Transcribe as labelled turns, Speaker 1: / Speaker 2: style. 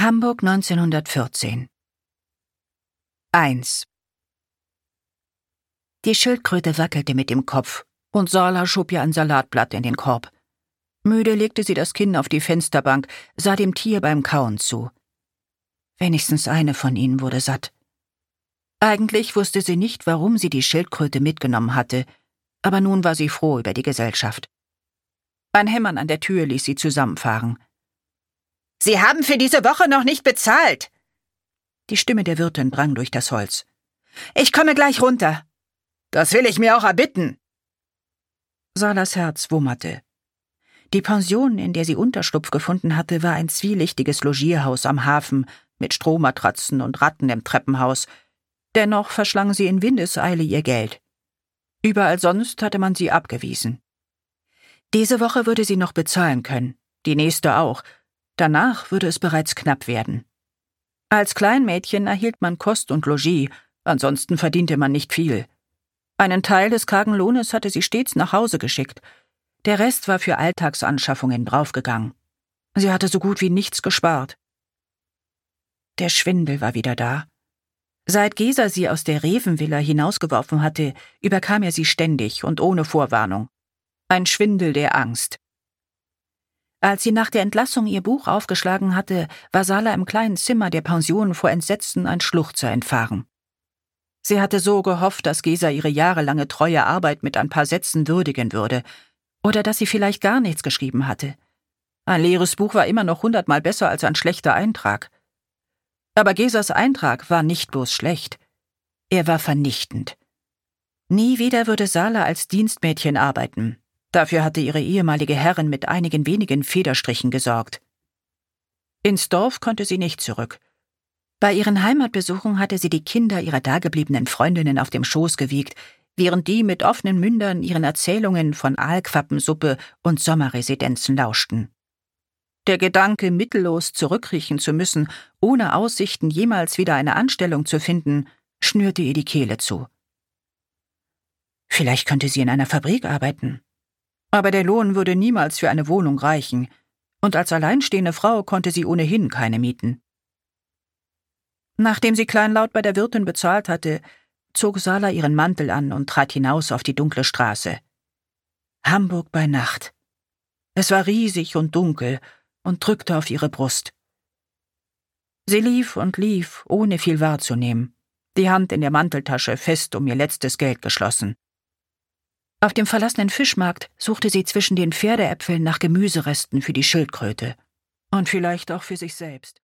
Speaker 1: Hamburg 1914. 1. Die Schildkröte wackelte mit dem Kopf, und Sala schob ihr ein Salatblatt in den Korb. Müde legte sie das Kinn auf die Fensterbank, sah dem Tier beim Kauen zu. Wenigstens eine von ihnen wurde satt. Eigentlich wusste sie nicht, warum sie die Schildkröte mitgenommen hatte, aber nun war sie froh über die Gesellschaft. Ein Hämmern an der Tür ließ sie zusammenfahren. »Sie haben für diese Woche noch nicht bezahlt!« Die Stimme der Wirtin drang durch das Holz. »Ich komme gleich runter!« »Das will ich mir auch erbitten!« Salas Herz wummerte. Die Pension, in der sie Unterschlupf gefunden hatte, war ein zwielichtiges Logierhaus am Hafen mit Strohmatratzen und Ratten im Treppenhaus. Dennoch verschlang sie in Windeseile ihr Geld. Überall sonst hatte man sie abgewiesen. Diese Woche würde sie noch bezahlen können, die nächste auch. Danach würde es bereits knapp werden. Als Kleinmädchen erhielt man Kost und Logis, ansonsten verdiente man nicht viel. Einen Teil des kargen Lohnes hatte sie stets nach Hause geschickt. Der Rest war für Alltagsanschaffungen draufgegangen. Sie hatte so gut wie nichts gespart. Der Schwindel war wieder da. Seit Gesa sie aus der Revenvilla hinausgeworfen hatte, überkam er sie ständig und ohne Vorwarnung. Ein Schwindel der Angst. Als sie nach der Entlassung ihr Buch aufgeschlagen hatte, war Sala im kleinen Zimmer der Pension vor Entsetzen ein Schluchzer entfahren. Sie hatte so gehofft, dass Gesa ihre jahrelange treue Arbeit mit ein paar Sätzen würdigen würde, oder dass sie vielleicht gar nichts geschrieben hatte. Ein leeres Buch war immer noch 100-mal besser als ein schlechter Eintrag. Aber Gesas Eintrag war nicht bloß schlecht. Er war vernichtend. Nie wieder würde Sala als Dienstmädchen arbeiten. Dafür hatte ihre ehemalige Herrin mit einigen wenigen Federstrichen gesorgt. Ins Dorf konnte sie nicht zurück. Bei ihren Heimatbesuchen hatte sie die Kinder ihrer dagebliebenen Freundinnen auf dem Schoß gewiegt, während die mit offenen Mündern ihren Erzählungen von Aalquappensuppe und Sommerresidenzen lauschten. Der Gedanke, mittellos zurückkriechen zu müssen, ohne Aussichten, jemals wieder eine Anstellung zu finden, schnürte ihr die Kehle zu. Vielleicht könnte sie in einer Fabrik arbeiten. Aber der Lohn würde niemals für eine Wohnung reichen, und als alleinstehende Frau konnte sie ohnehin keine mieten. Nachdem sie kleinlaut bei der Wirtin bezahlt hatte, zog Sala ihren Mantel an und trat hinaus auf die dunkle Straße. Hamburg bei Nacht. Es war riesig und dunkel und drückte auf ihre Brust. Sie lief und lief, ohne viel wahrzunehmen, die Hand in der Manteltasche fest um ihr letztes Geld geschlossen. Auf dem verlassenen Fischmarkt suchte sie zwischen den Pferdeäpfeln nach Gemüseresten für die Schildkröte und vielleicht auch für sich selbst.